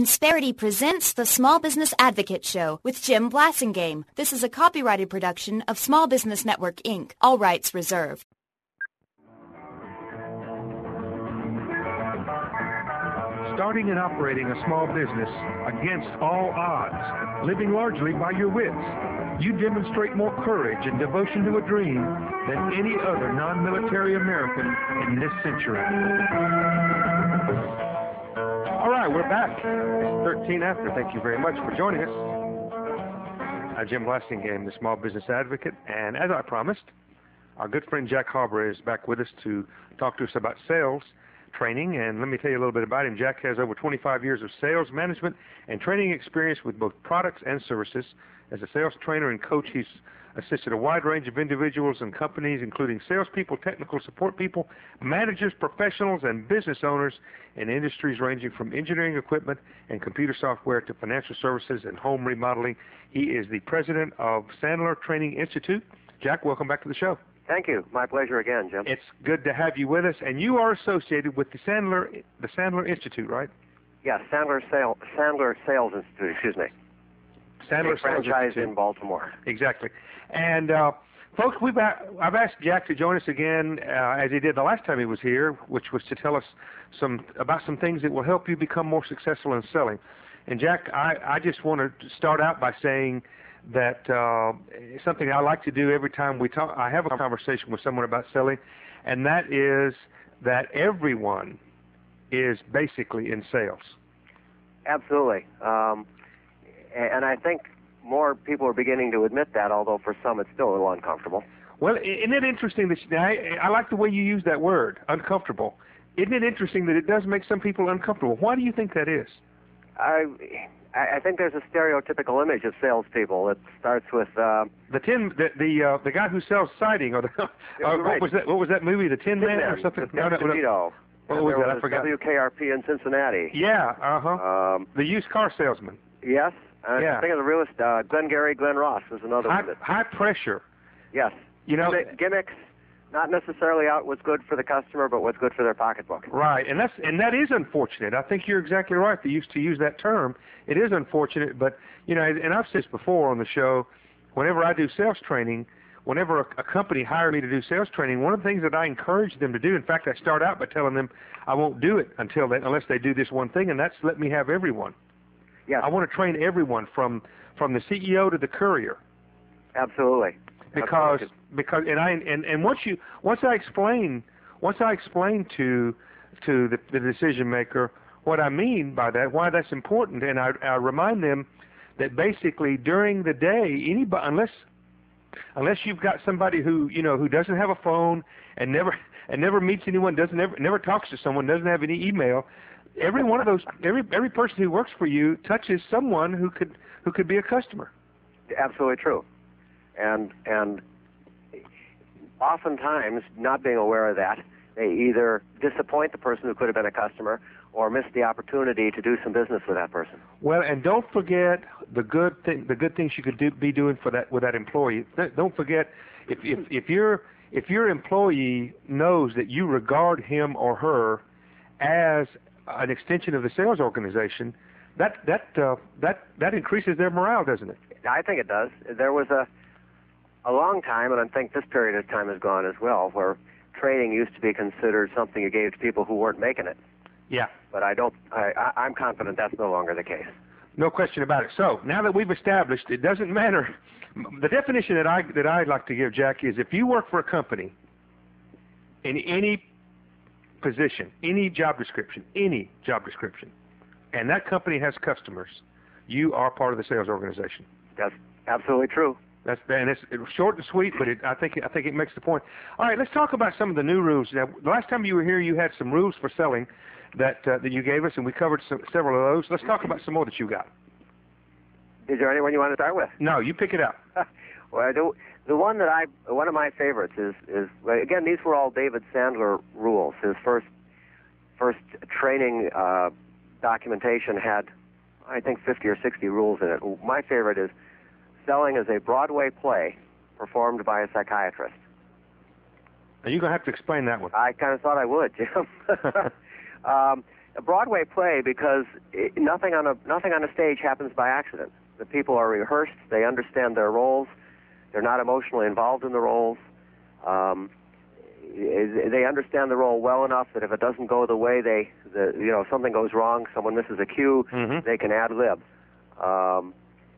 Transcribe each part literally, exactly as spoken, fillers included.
Insperity presents the Small Business Advocate Show with Jim Blasingame. This is a copyrighted production of Small Business Network, Incorporated. All rights reserved. Starting and operating a small business against all odds, living largely by your wits, you demonstrate more courage and devotion to a dream than any other non-military American in this century. All right, we're back. It's thirteen after. Thank you very much for joining us. I'm Jim Blasingame, the Small Business Advocate, and as I promised, our good friend Jack Harber is back with us to talk to us about sales training, and let me tell you a little bit about him. Jack has over twenty-five years of sales management and training experience with both products and services. As a sales trainer and coach, he's assisted a wide range of individuals and companies, including salespeople, technical support people, managers, professionals, and business owners in industries ranging from engineering equipment and computer software to financial services and home remodeling. He is the president of Sandler Training Institute. Jack, welcome back to the show. Thank you. My pleasure again, Jim. It's good to have you with us, and you are associated with the Sandler the Sandler Institute, right? Yes, Sandler Sale, Sandler Sales Institute, excuse me. Sandler a franchise Institute in Baltimore. Exactly. And uh, folks, we've a- I've asked Jack to join us again, uh, as he did the last time he was here, which was to tell us some about some things that will help you become more successful in selling. And Jack, I, I just want to start out by saying that uh, something I like to do every time we talk, I have a conversation with someone about selling, and that is that everyone is basically in sales. Absolutely. Um, and I think more people are beginning to admit that, although for some it's still a little uncomfortable. Well, isn't it interesting that you, I, I like the way you use that word, uncomfortable. Isn't it interesting that it does make some people uncomfortable? Why do you think that is? I... I think there's a stereotypical image of salespeople. It starts with uh, the tin, the the, uh, the guy who sells siding, or the uh, right. what was that? What was that movie? The Tin, tin Man, Man or something? No, no, no. What was that? I forgot. W K R P in Cincinnati. Yeah, uh huh. Um, the used car salesman. Yes. Uh, yeah. I think of the realist. Uh, Glenn Gary, Glenn Ross was another high, one. That, high pressure. Yes. You know, gimmicks. Not necessarily out what's good for the customer, but what's good for their pocketbook. Right, and that's and that is unfortunate. I think you're exactly right. They used to use that term. It is unfortunate, but you know, and I've said this before on the show. Whenever I do sales training, whenever a, a company hires me to do sales training, one of the things that I encourage them to do, in fact, I start out by telling them I won't do it until they, unless they do this one thing, and that's let me have everyone. Yeah. I want to train everyone from from the C E O to the courier. Absolutely. Because because and I and, and once you once I explain once I explain to to the, the decision maker what I mean by that, why that's important, and I, I remind them that basically during the day, anybody unless unless you've got somebody who you know who doesn't have a phone and never and never meets anyone, doesn't never never talks to someone, doesn't have any email, every one of those every every person who works for you touches someone who could who could be a customer. Absolutely true. And and oftentimes, not being aware of that, they either disappoint the person who could have been a customer or miss the opportunity to do some business with that person. Well, and don't forget the good thing, the good things you could do, be doing for that with that employee. Don't forget if if if your if your employee knows that you regard him or her as an extension of the sales organization, that that uh, that that increases their morale, doesn't it? I think it does. There was a a long time, and I think this period of time has gone as well, where training used to be considered something you gave to people who weren't making it. Yeah. But I don't. I, I, I'm confident that's no longer the case. No question about it. So now that we've established, it doesn't matter. The definition that I that I'd like to give, Jack, is if you work for a company in any position, any job description, any job description, and that company has customers, you are part of the sales organization. That's absolutely true. That's and it's, it's short and sweet, but it, I think I think it makes the point. All right, let's talk about some of the new rules. Now, the last time you were here, you had some rules for selling that uh, that you gave us, and we covered some, several of those. Let's talk about some more that you got. Is there anyone you want to start with? No, you pick it up. Well, the, the one that I one of my favorites is is again, these were all David Sandler rules. His first first training uh, documentation had, I think, fifty or sixty rules in it. My favorite is selling is a Broadway play performed by a psychiatrist. Now, you're going to have to explain that one. I kind of thought I would, Jim. um, a Broadway play because it, nothing on a nothing on a stage happens by accident. The people are rehearsed. They understand their roles. They're not emotionally involved in the roles. Um, they understand the role well enough that if it doesn't go the way they, the, you know, if something goes wrong, someone misses a cue, mm-hmm. they can ad lib. Um,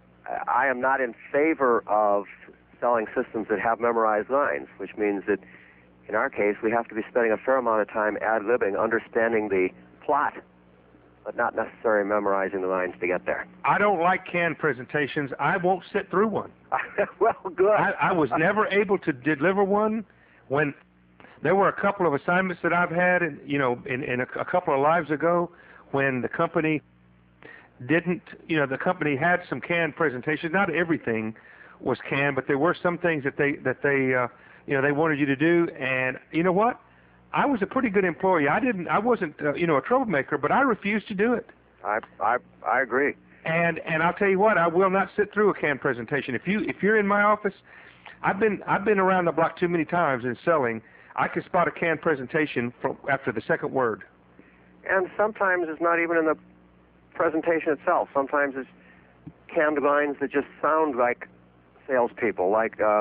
I am not in favor of selling systems that have memorized lines, which means that in our case we have to be spending a fair amount of time ad libbing, understanding the plot, but not necessarily memorizing the lines to get there. I don't like canned presentations. I won't sit through one. Well, good. I, I was never able to deliver one when there were a couple of assignments that I've had, in, you know, in, in a, a couple of lives ago when the company didn't, you know, the company had some canned presentations. Not everything was canned, but there were some things that they, that they, uh, you know, they wanted you to do. And you know what? I was a pretty good employee. I didn't, I wasn't, uh, you know, a troublemaker, but I refused to do it. I, I, I agree. And and I'll tell you what, I will not sit through a canned presentation. If you if you're in my office, I've been I've been around the block too many times in selling. I can spot a canned presentation from after the second word. And sometimes it's not even in the presentation itself. Sometimes it's canned lines that just sound like salespeople, like uh,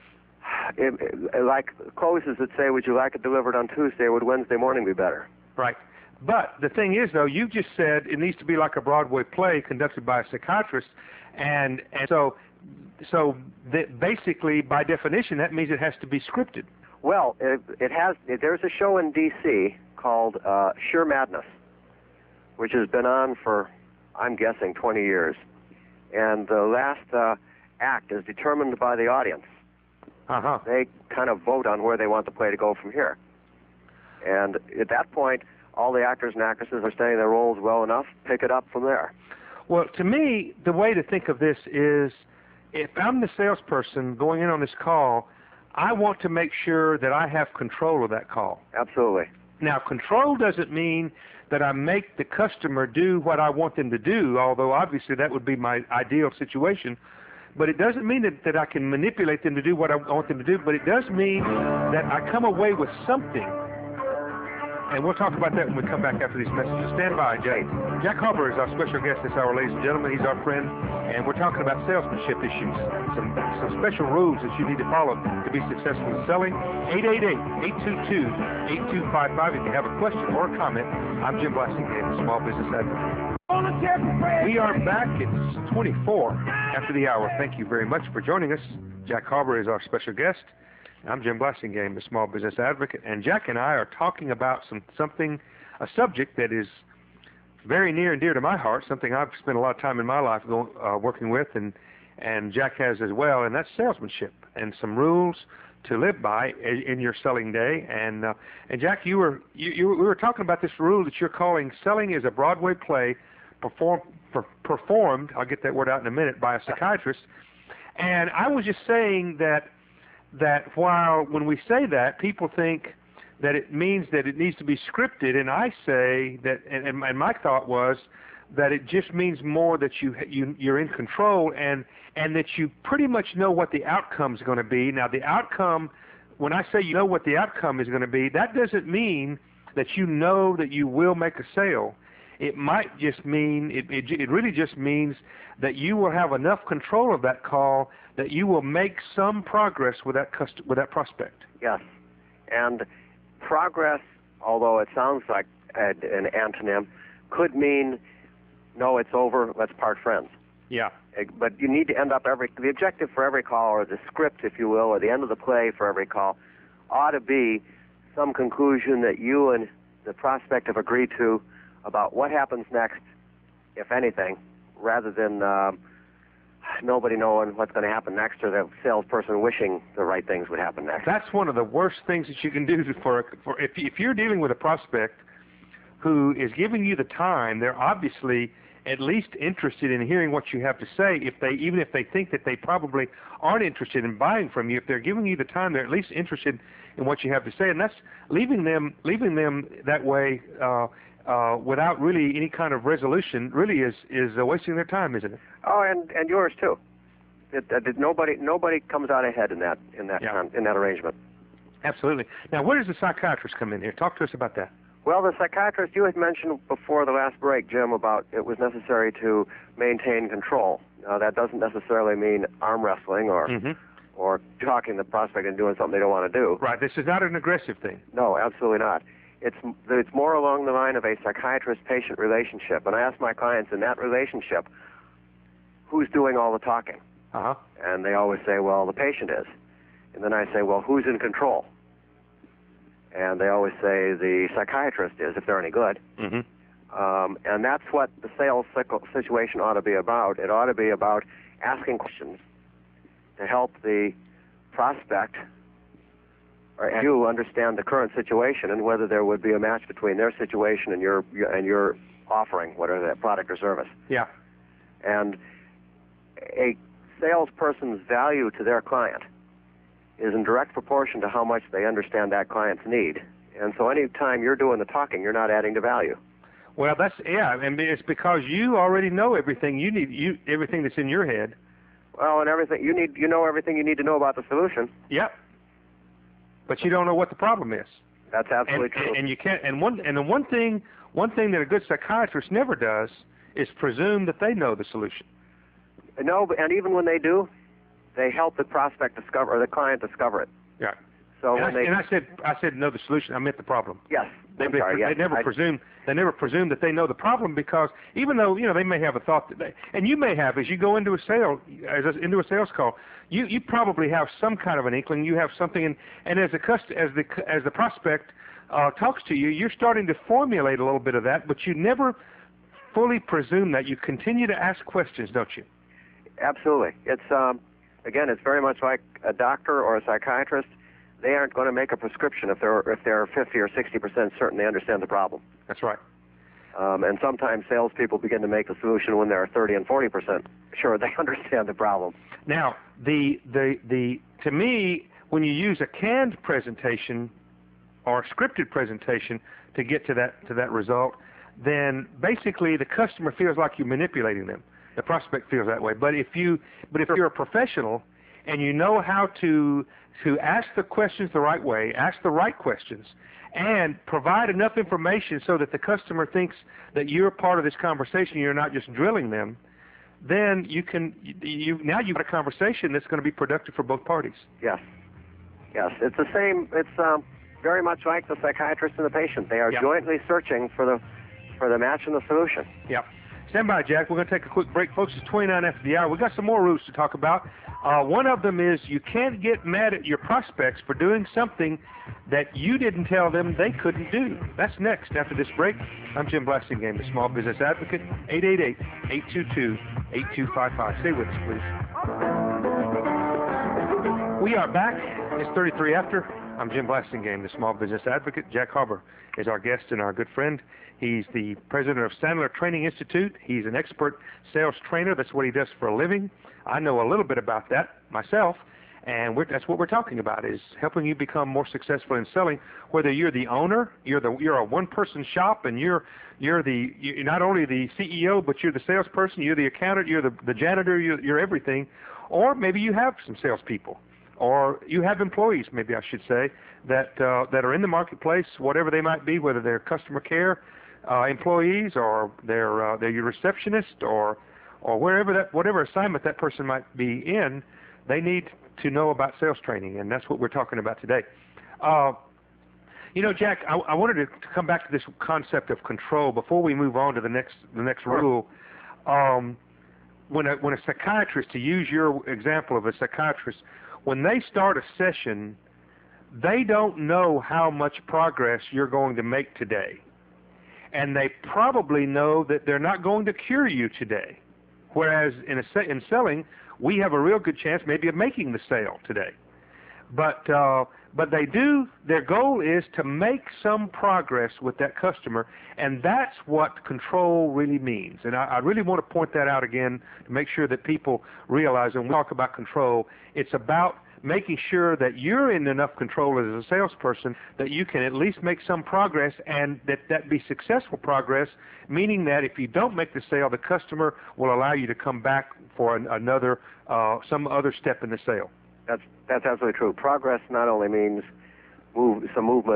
it, it, like closes that say, "Would you like it delivered on Tuesday? Would Wednesday morning be better?" Right. But the thing is, though, you just said it needs to be like a Broadway play conducted by a psychiatrist, and and so so that basically, by definition, that means it has to be scripted. Well, it, it has. It, there's a show in D C called uh, Sheer Madness, which has been on for, I'm guessing, twenty years, and the last uh, act is determined by the audience. Uh-huh. They kind of vote on where they want the play to go from here, and at that point, all the actors and actresses are studying their roles well enough, pick it up from there. Well, to me, the way to think of this is, if I'm the salesperson going in on this call, I want to make sure that I have control of that call. Absolutely. Now, control doesn't mean that I make the customer do what I want them to do, although obviously that would be my ideal situation. But it doesn't mean that, that I can manipulate them to do what I want them to do, but it does mean that I come away with something. And we'll talk about that when we come back after these messages. Stand by, Jack. Jack Harber is our special guest this hour, ladies and gentlemen. He's our friend, and we're talking about salesmanship issues, some some special rules that you need to follow to be successful in selling. eight eight eight, eight two two, eight two five five. If you have a question or a comment, I'm Jim Blasingame, the Small Business Advocate. We are back. It's twenty-four after the hour. Thank you very much for joining us. Jack Harber is our special guest. I'm Jim Blasingame, the Small Business Advocate, and Jack and I are talking about some something, a subject that is very near and dear to my heart, something I've spent a lot of time in my life going, uh, working with, and and Jack has as well, and that's salesmanship and some rules to live by in, in your selling day. And uh, and Jack, you were you, you we were talking about this rule that you're calling selling is a Broadway play perform, per, performed. I'll get that word out in a minute by a psychiatrist, and I was just saying that. that while when we say that, people think that it means that it needs to be scripted, and I say that, and, and my thought was that it just means more that you, you, you're in control and, and that you pretty much know what the outcome is going to be. Now, the outcome, when I say you know what the outcome is going to be, that doesn't mean that you know that you will make a sale. It might just mean, it, it, it really just means that you will have enough control of that call that you will make some progress with that cust- with that prospect. Yes, and progress, although it sounds like an antonym, could mean, no, it's over, let's part friends. Yeah. But you need to end up every, the objective for every call, or the script, if you will, or the end of the play for every call, ought to be some conclusion that you and the prospect have agreed to about what happens next, if anything, rather than um, nobody knowing what's going to happen next, or the salesperson wishing the right things would happen next. That's one of the worst things that you can do for, for if, if you're dealing with a prospect who is giving you the time. They're obviously at least interested in hearing what you have to say. If they, even if they think that they probably aren't interested in buying from you, if they're giving you the time, they're at least interested in what you have to say. And that's leaving them, leaving them that way. Uh, Uh, without really any kind of resolution, really is is uh, wasting their time, isn't it? Oh, and, and yours too. It, it, it, nobody nobody comes out ahead in that in that yeah. con, in that arrangement. Absolutely. Now, where does the psychiatrist come in here? Talk to us about that. Well, the psychiatrist, you had mentioned before the last break, Jim, about it was necessary to maintain control. Uh, that doesn't necessarily mean arm wrestling or Mm-hmm. or talking the prospect and doing something they don't want to do. Right. This is not an aggressive thing. No, absolutely not. It's it's more along the line of a psychiatrist-patient relationship. And I ask my clients in that relationship, who's doing all the talking? Uh-huh. And they always say, well, the patient is. And then I say, well, who's in control? And they always say the psychiatrist is, if they're any good. Mm-hmm. Um, and that's what the sales situation ought to be about. It ought to be about asking questions to help the prospect or you understand the current situation and whether there would be a match between their situation and your and your offering, whatever that product or service. Yeah. And a salesperson's value to their client is in direct proportion to how much they understand that client's need. And so any time you're doing the talking, you're not adding to value. Well, that's yeah, and it's because you already know everything you need, you everything that's in your head. Well, and everything you need, you know everything you need to know about the solution. Yep. But you don't know what the problem is. That's absolutely and, true. And you can't. And one and the one thing, one thing that a good psychiatrist never does is presume that they know the solution. No, and even when they do, they help the prospect discover or the client discover it. Yeah. So and, when I, they and I said, I said know the solution. I meant the problem. Yes. They, I'm they, sorry, they yes. never I, presume. They never presume that they know the problem because even though you know they may have a thought that they, and you may have as you go into a sale, as a, into a sales call, you you probably have some kind of an inkling. You have something, in, and as the cust- as the as the prospect uh, talks to you, you're starting to formulate a little bit of that, but you never fully presume that. You continue to ask questions, don't you? Absolutely. It's um, again, it's very much like a doctor or a psychiatrist. They aren't going to make a prescription if they're if they're fifty or sixty percent certain they understand the problem. That's right. Um, and sometimes salespeople begin to make the solution when they're thirty and forty percent sure they understand the problem. Now, the the the to me, when you use a canned presentation or a scripted presentation to get to that to that result, then basically the customer feels like you're manipulating them. The prospect feels that way. But if you but if you're a professional and you know how to to ask the questions the right way, ask the right questions, and provide enough information so that the customer thinks that you're part of this conversation, you're not just drilling them, then you can you now you've got a conversation that's going to be productive for both parties. Yes. Yes. It's the same. It's um, very much like the psychiatrist and the patient. They are Yep. jointly searching for the for the match and the solution. Yeah. Stand by, Jack. We're going to take a quick break, folks. It's twenty-nine after the hour. We've got some more rules to talk about. Uh, one of them is you can't get mad at your prospects for doing something that you didn't tell them they couldn't do. That's next after this break. I'm Jim Blasingame, the Small Business Advocate, eight eight eight, eight two two, eight two five five. Stay with us, please. We are back. It's thirty-three after. I'm Jim Blasingame, the Small Business Advocate. Jack Harber is our guest and our good friend. He's the president of Sandler Training Institute. He's an expert sales trainer. That's what he does for a living. I know a little bit about that myself, and we're, that's what we're talking about, is helping you become more successful in selling, whether you're the owner, you're the you're a one-person shop, and you're you're the you're not only the C E O, but you're the salesperson, you're the accountant, you're the, the janitor, you're, you're everything, or maybe you have some salespeople. Or you have employees, maybe I should say, that uh, that are in the marketplace, whatever they might be, whether they're customer care uh, employees or they're uh, they're your receptionist or or wherever that whatever assignment that person might be in, they need to know about sales training, and that's what we're talking about today. Uh, you know, Jack, I, I wanted to come back to this concept of control before we move on to the next the next rule. Um, when a when a psychiatrist, to use your example of a psychiatrist, when they start a session, they don't know how much progress you're going to make today. And they probably know that they're not going to cure you today. Whereas in, a, in selling, we have a real good chance maybe of making the sale today. But uh, but they do, their goal is to make some progress with that customer, and that's what control really means. And I, I really want to point that out again to make sure that people realize when we talk about control, it's about making sure that you're in enough control as a salesperson that you can at least make some progress, and that that be successful progress, meaning that if you don't make the sale, the customer will allow you to come back for an, another, uh, some other step in the sale. That's that's absolutely true. Progress not only means move some movement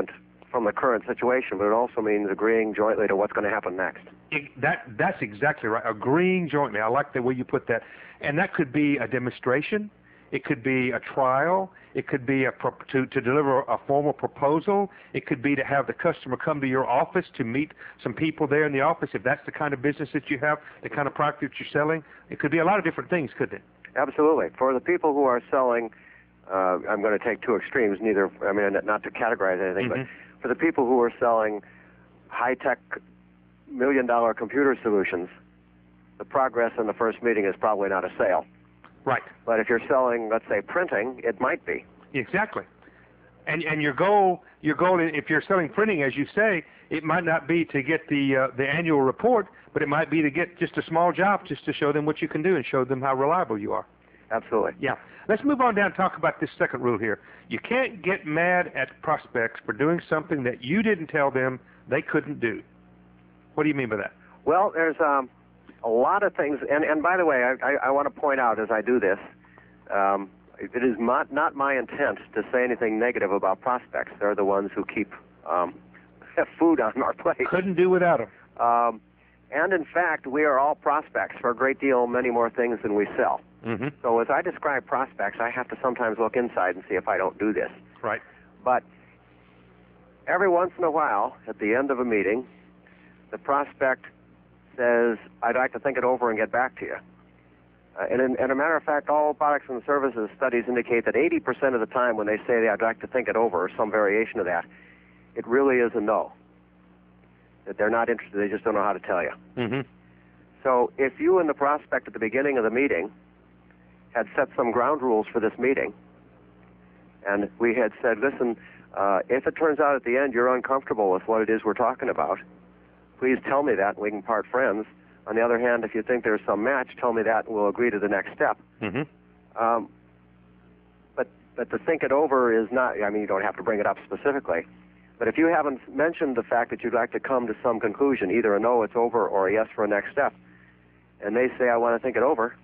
from the current situation, but it also means agreeing jointly to what's going to happen next. It, that that's exactly right. Agreeing jointly. I like the way you put that. And that could be a demonstration. It could be a trial. It could be a pro- to to deliver a formal proposal. It could be to have the customer come to your office to meet some people there in the office. If that's the kind of business that you have, the kind of product that you're selling, it could be a lot of different things, couldn't it? Absolutely. For the people who are selling, uh, I'm going to take two extremes. Neither, I mean, not to categorize anything, Mm-hmm. but for the people who are selling high-tech, million-dollar computer solutions, the progress in the first meeting is probably not a sale. Right. But if you're selling, let's say, printing, it might be. Exactly. And and your goal, your goal, if you're selling printing, as you say, it might not be to get the uh, the annual report, but it might be to get just a small job, just to show them what you can do and show them how reliable you are. Absolutely. Yeah. Let's move on down and talk about this second rule here. You can't get mad at prospects for doing something that you didn't tell them they couldn't do. What do you mean by that? Well, there's um, a lot of things, and, and by the way, I, I, I want to point out as I do this, um, it is not, not my intent to say anything negative about prospects. They're the ones who keep um, food on our plate. Couldn't do without them. Um, and in fact, we are all prospects for a great deal, many more things than we sell. Mm-hmm. So as I describe prospects, I have to sometimes look inside and see if I don't do this. Right. But every once in a while, at the end of a meeting, the prospect says, I'd like to think it over and get back to you. Uh, and, in, and a matter of fact, all products and services studies indicate that eighty percent of the time when they say I'd like to think it over, or some variation of that, it really is a no. That they're not interested, they just don't know how to tell you. Mm-hmm. So if you and the prospect at the beginning of the meeting had set some ground rules for this meeting, and we had said, listen, uh, if it turns out at the end you're uncomfortable with what it is we're talking about, please tell me that and we can part friends. On the other hand, if you think there's some match, tell me that and we'll agree to the next step. Mm-hmm. Um, but, but to think it over is not, I mean, you don't have to bring it up specifically. But if you haven't mentioned the fact that you'd like to come to some conclusion, either a no, it's over, or a yes for a next step, and they say, I want to think it over,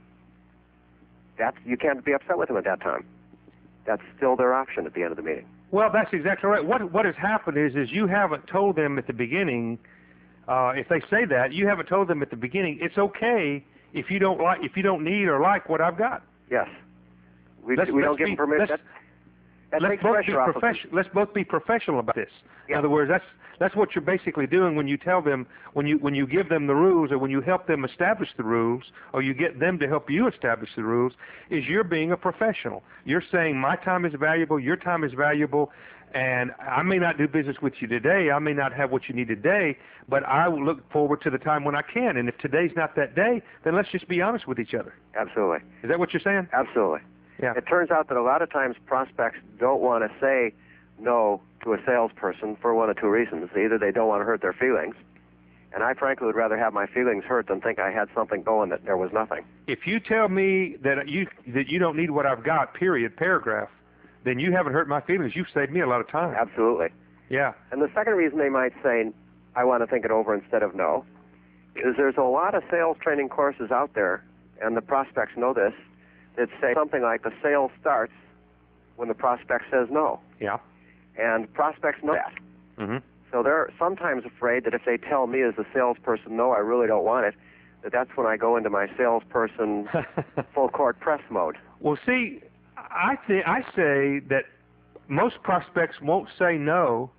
that's, you can't be upset with them at that time. That's still their option at the end of the meeting. Well, that's exactly right. What what has happened is is you haven't told them at the beginning. Uh, if they say that, you haven't told them at the beginning. It's okay if you don't like, if you don't need or like what I've got. Yes, we Let's- we let's don't give be- them permission. let's- That, that Let's takes both, be pressure off of them. profession- let's both be professional about this. Yeah. In other words, that's that's what you're basically doing when you tell them, when you when you give them the rules, or when you help them establish the rules, or you get them to help you establish the rules, is you're being a professional. You're saying my time is valuable, your time is valuable, and I may not do business with you today, I may not have what you need today, but I will look forward to the time when I can. And if today's not that day, then let's just be honest with each other. Absolutely. Is that what you're saying? Absolutely. Yeah. It turns out that a lot of times prospects don't want to say no to a salesperson for one of two reasons. Either they don't want to hurt their feelings, and I frankly would rather have my feelings hurt than think I had something going that there was nothing. If you tell me that you that you don't need what I've got, period, paragraph, then you haven't hurt my feelings. You've saved me a lot of time. Absolutely. Yeah. And the second reason they might say, I want to think it over instead of no, is there's a lot of sales training courses out there, and the prospects know this, that say something like the sale starts when the prospect says no. Yeah. And prospects know that. Mm-hmm. So they're sometimes afraid that if they tell me as a salesperson, no, I really don't want it, that that's when I go into my salesperson full court press mode. Well, see, I th- I say that most prospects won't say no,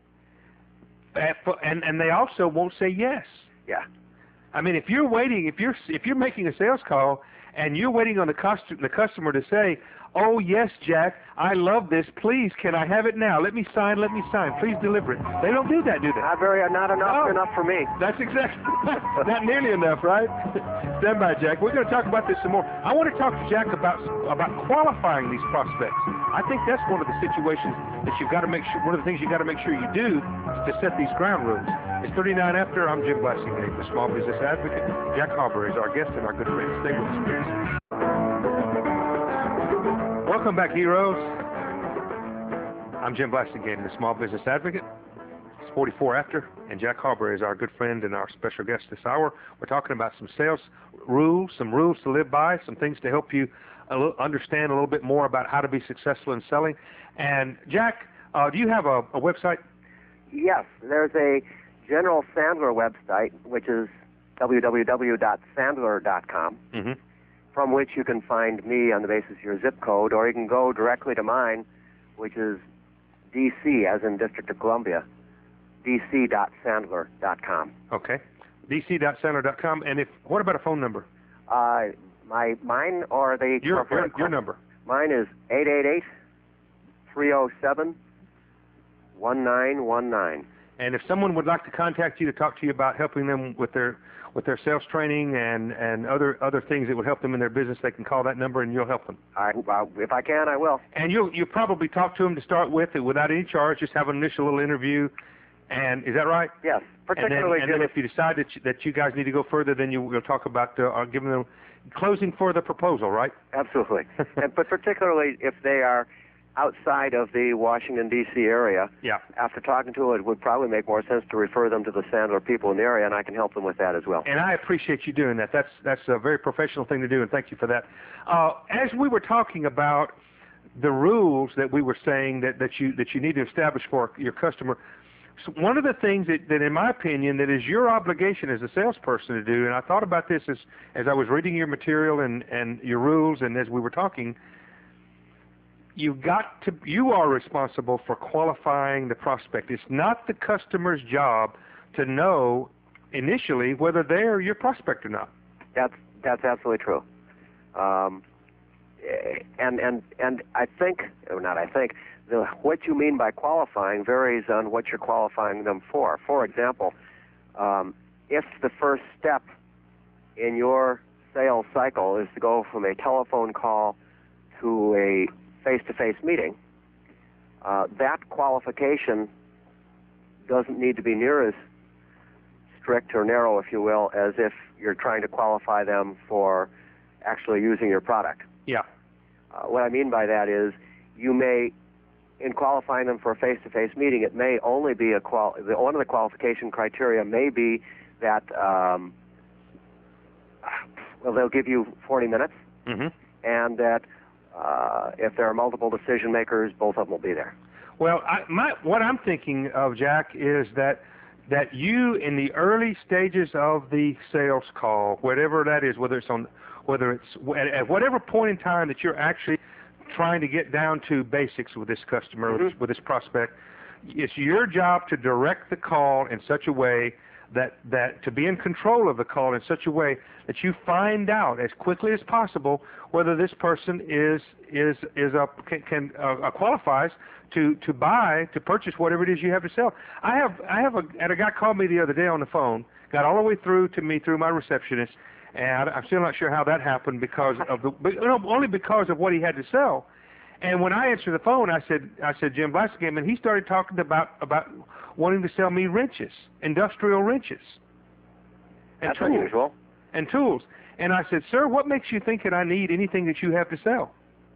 at, and and they also won't say yes. Yeah. I mean, if you're waiting, if you're if you're making a sales call and you're waiting on the cust- the customer to say, "Oh yes, Jack, I love this. Please, can I have it now? Let me sign. Let me sign. Please deliver it." They don't do that, do they? Not very, not enough, Oh. enough for me. That's exactly not nearly enough, right? Stand by, Jack. We're going to talk about this some more. I want to talk to Jack about about qualifying these prospects. I think that's one of the situations that you've got to make sure. One of the things you've got to make sure you do is to set these ground rules. It's thirty-nine after. I'm Jim Blassingame, the small business advocate. Jack Harber is our guest and our good friend. Stay with us, please. Welcome back, heroes. I'm Jim Blassingame, the small business advocate. It's forty-four after, and Jack Harber is our good friend and our special guest this hour. We're talking about some sales rules, some rules to live by, some things to help you a little, understand a little bit more about how to be successful in selling. And Jack, uh, do you have a, a website? Yes, there's a General Sandler website, which is w w w dot sandler dot com, Mm-hmm. from which you can find me on the basis of your zip code, or you can go directly to mine, which is D C, as in District of Columbia, d c dot sandler dot com. Okay. d c dot sandler dot com. And if what about a phone number? Uh, my mine or the Your, your, corporate- your number. Mine is eight eight eight, three oh seven, one nine one nine. And if someone would like to contact you to talk to you about helping them with their with their sales training and, and other other things that would help them in their business, they can call that number and you'll help them. I, uh, if I can, I will. And you'll you'll probably talk to them to start with without any charge, just have an initial little interview. And is that right? Yes, particularly. And then, and then if you decide that you, that you guys need to go further, then you will talk about uh, uh, giving them closing for the proposal, right? Absolutely. and, but particularly if they are outside of the Washington, D C area, Yeah. after talking to it, it would probably make more sense to refer them to the Sandler people in the area, and I can help them with that as well. And I appreciate you doing that. That's that's a very professional thing to do, and thank you for that. Uh, as we were talking about the rules that we were saying that, that you that you need to establish for your customer, so one of the things that, that, in my opinion, that is your obligation as a salesperson to do, and I thought about this as, as I was reading your material and, and your rules, and as we were talking, you've got to, you are responsible for qualifying the prospect. It's not the customer's job to know initially whether they're your prospect or not. That's that's absolutely true. Um, and and and I think, or not I think, the, what you mean by qualifying varies on what you're qualifying them for. For example, um, if the first step in your sales cycle is to go from a telephone call to a face-to-face meeting, uh, that qualification doesn't need to be near as strict or narrow, if you will, as if you're trying to qualify them for actually using your product. Yeah. Uh, what I mean by that is you may, in qualifying them for a face-to-face meeting, it may only be a qual. The, one of the qualification criteria may be that um, well, they'll give you forty minutes, Mm-hmm. and that uh, if there are multiple decision makers, both of them will be there. Well, I, my, what I'm thinking of, Jack, is that that you, in the early stages of the sales call, whatever that is, whether it's on, whether it's at, at whatever point in time that you're actually trying to get down to basics with this customer, Mm-hmm. with, this, with this prospect, it's your job to direct the call in such a way that that to be in control of the call in such a way that you find out as quickly as possible whether this person is is is a can, can uh, qualifies to to buy to purchase whatever it is you have to sell. I have I have a and a guy called me the other day on the phone, got all the way through to me through my receptionist, and I'm still not sure how that happened because of the but, no, only because of what he had to sell. And when I answered the phone, I said, I said, Jim Blassingame, and he started talking about, about wanting to sell me wrenches, industrial wrenches. And That's tools, unusual. And tools. And I said, sir, what makes you think that I need anything that you have to sell?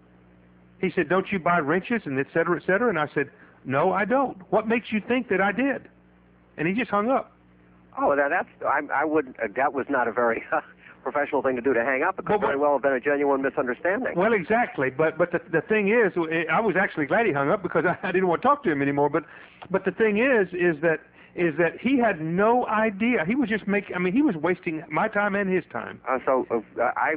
He said, don't you buy wrenches and et cetera, et cetera? And I said, no, I don't. What makes you think that I did? And he just hung up. Oh, that, that's I, I would. Uh, that was not a very professional thing to do, to hang up. It could Well, very but- well have been a genuine misunderstanding. Well, exactly, but but the the thing is, I was actually glad he hung up because I, I didn't want to talk to him anymore. But but the thing is, is that is that he had no idea. He was just making. I mean, he was wasting my time and his time. Uh, so uh, I,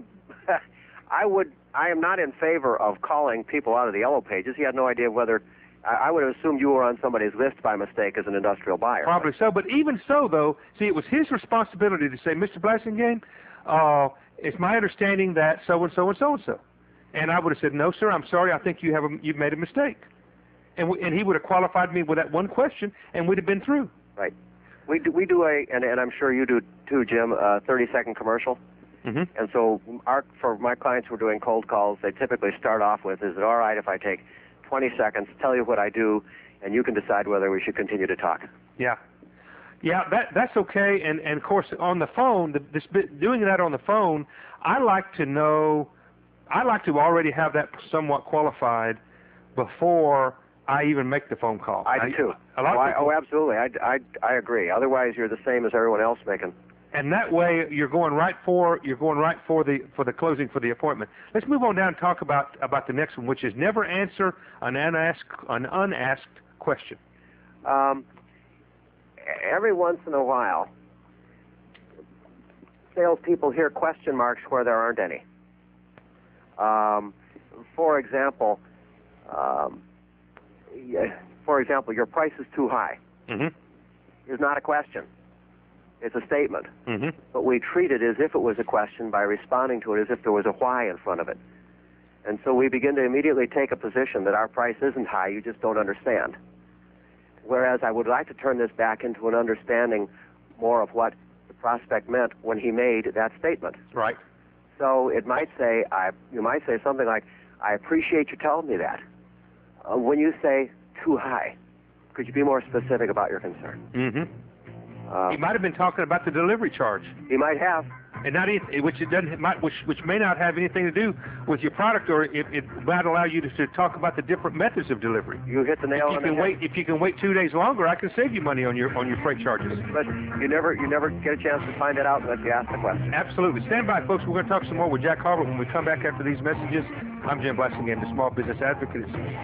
I would. I am not in favor of calling people out of the yellow pages. He had no idea whether. I, I would have assumed you were on somebody's list by mistake as an industrial buyer. Probably so, but even so, though, see, it was his responsibility to say, Mister Blassingame, uh, it's my understanding that so and so and so and so, and I would have said, no, sir, I'm sorry, I think you have a, you've made a mistake, and w- and he would have qualified me with that one question, and we'd have been through. Right. We do. We do a, and, and I'm sure you do too, Jim. A thirty second commercial. Mm-hmm. And so, our, for my clients who are doing cold calls, they typically start off with, "Is it all right if I take twenty seconds, tell you what I do, and you can decide whether we should continue to talk?" Yeah, yeah, that that's okay. And and of course, on the phone, the, this bit, doing that on the phone, I like to know, I like to already have that somewhat qualified before I even make the phone call. I do too. A lot oh, of I, people, oh, absolutely. I, I, I agree. Otherwise, you're the same as everyone else making. and that way you're going right for you're going right for the for the closing for the appointment. Let's move on down and talk about about the next one, which is never answer an unasked an unasked question. Um, every once in a while, salespeople hear question marks where there aren't any. Um, for example, um, for example, your price is too high. Mm-hmm. Is not a question. It's a statement. Mm-hmm. But we treat it as if it was a question by responding to it as if there was a why in front of it. And so we begin to immediately take a position that our price isn't high, you just don't understand. Whereas I would like to turn this back into an understanding more of what the prospect meant when he made that statement. Right. So it might say, I, you might say something like, I appreciate you telling me that. Uh, when you say too high, could you be more specific about your concern? Mm-hmm. Uh, He might have been talking about the delivery charge. He might have. And not any, which it doesn't, might, which which may not have anything to do with your product, or it, it might allow you to, to talk about the different methods of delivery. You hit the nail if you on the can head. wait, if you can wait two days longer, I can save you money on your on your freight charges. But you never you never get a chance to find that out unless you ask the question. Absolutely. Stand by, folks. We're going to talk some more with Jack Harber when we come back after these messages. I'm Jim Blasingame, the Small Business Advocate.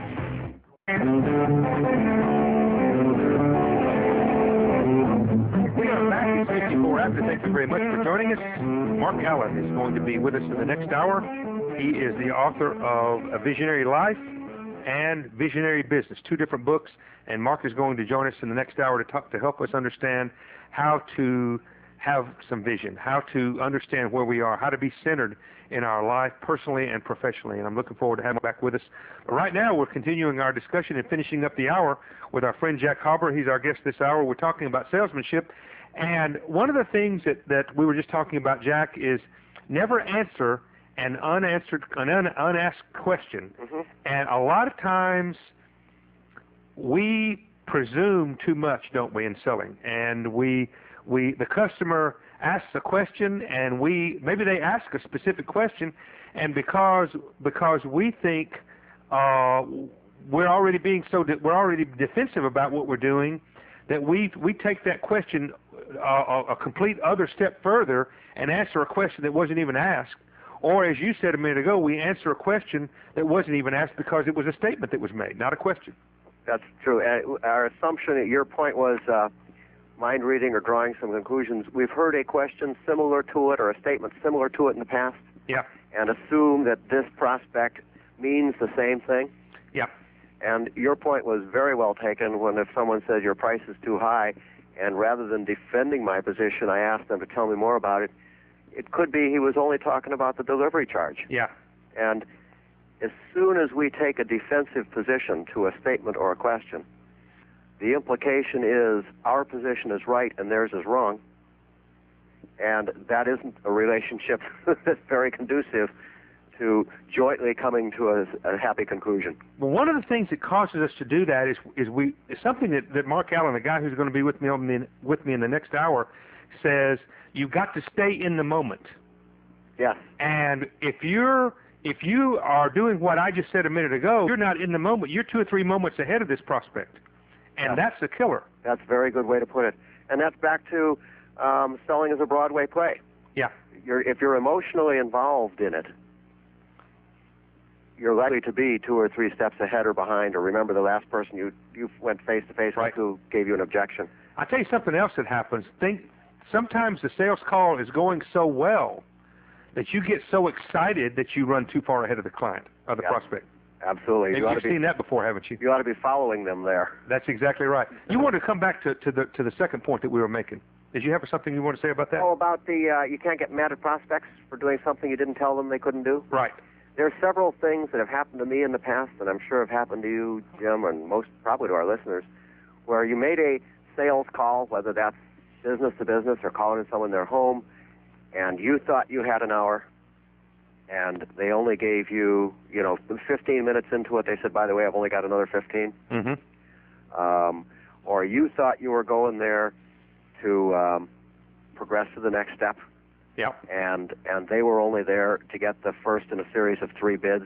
We are back at fifty-four after. Thank you very much for joining us. Mark Allen is going to be with us in the next hour. He is the author of A Visionary Life and Visionary Business, two different books, and Mark is going to join us in the next hour to talk to help us understand how to have some vision, how to understand where we are, how to be centered in our life personally and professionally, and I'm looking forward to having him back with us. But right now, we're continuing our discussion and finishing up the hour with our friend Jack Harber. He's our guest this hour. We're talking about salesmanship, and one of the things that, that we were just talking about, Jack, is never answer an unanswered, an un, unasked question. Mm-hmm. And a lot of times we presume too much, don't we, in selling? And we, we, the customer asks a question, and we maybe they ask a specific question, and because because we think uh, we're already being so de- we're already defensive about what we're doing, that we we take that question uh, a complete other step further and answer a question that wasn't even asked. Or, as you said a minute ago, we answer a question that wasn't even asked because it was a statement that was made, not a question. That's true. Uh, our assumption, your point was uh, mind reading or drawing some conclusions. We've heard a question similar to it or a statement similar to it in the past. Yeah. And assume that this prospect means the same thing. Yeah. And your point was very well taken when if someone says your price is too high, and rather than defending my position, I asked them to tell me more about it, it could be he was only talking about the delivery charge. Yeah. And as soon as we take a defensive position to a statement or a question, the implication is our position is right and theirs is wrong. And that isn't a relationship that's very conducive to jointly coming to a, a happy conclusion. Well, one of the things that causes us to do that is is we is something that, that Mark Allen, the guy who's going to be with me on the, with me in the next hour, says you've got to stay in the moment. Yes. And if you're if you are doing what I just said a minute ago, you're not in the moment. You're two or three moments ahead of this prospect, and Yeah. that's the killer. That's a very good way to put it. And that's back to um, selling as a Broadway play. Yeah. You're, if you're emotionally involved in it, you're likely to be two or three steps ahead or behind, or remember the last person you, you went face-to-face Right. with who gave you an objection. I'll tell you something else that happens. Think sometimes the sales call is going so well that you get so excited that you run too far ahead of the client or the Yeah. prospect. Absolutely. Maybe You ought, you've to be, seen that before, haven't you? you ought to be following them there. That's exactly right. You want to come back to, to the to the second point that we were making. Did you have something you want to say about that? Oh, about the uh, you can't get mad at prospects for doing something you didn't tell them they couldn't do? Right. There are several things that have happened to me in the past, and I'm sure have happened to you, Jim, and most probably to our listeners, where you made a sales call, whether that's business to business or calling someone in their home, and you thought you had an hour, and they only gave you, you know, fifteen minutes into it, they said, by the way, I've only got another fifteen. Mm-hmm. Um, or you thought you were going there to um, progress to the next step, Yeah. and and they were only there to get the first in a series of three bids.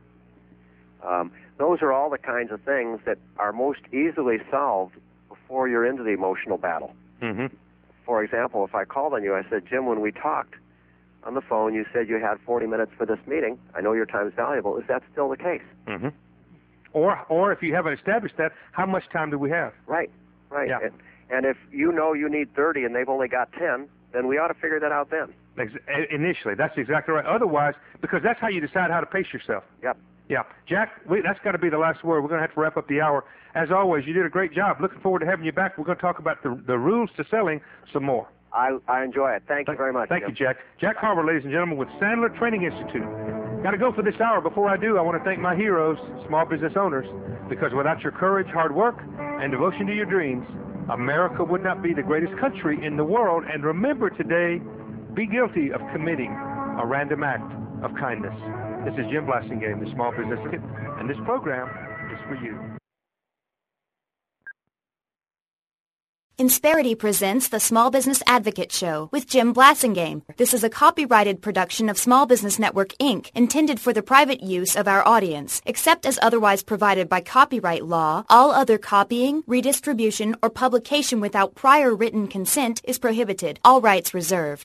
Um, those are all the kinds of things that are most easily solved before you're into the emotional battle. Mm-hmm. For example, if I called on you, I said, Jim, when we talked on the phone, you said you had forty minutes for this meeting. I know your time is valuable. Is that still the case? Mm-hmm. Or or if you haven't established that, how much time do we have? Right, right. Yeah. And, And if you know you need thirty and they've only got ten, then we ought to figure that out then. Initially, that's exactly right. Otherwise, because that's how you decide how to pace yourself. Yep. Yeah. Jack, we, that's got to be the last word. We're going to have to wrap up the hour. As always, you did a great job. Looking forward to having you back. We're going to talk about the, the rules to selling some more. I, I enjoy it. Thank you very much. Thank Jim. you, Jack. Jack Harber, ladies and gentlemen, with Sandler Training Institute. Got to go for this hour. Before I do, I want to thank my heroes, small business owners, because without your courage, hard work, and devotion to your dreams, America would not be the greatest country in the world. And remember today, be guilty of committing a random act of kindness. This is Jim Blasingame, the Small Business Advocate, and this program is for you. Insperity presents the Small Business Advocate Show with Jim Blasingame. This is a copyrighted production of Small Business Network, Incorporated, intended for the private use of our audience. Except as otherwise provided by copyright law, all other copying, redistribution, or publication without prior written consent is prohibited. All rights reserved.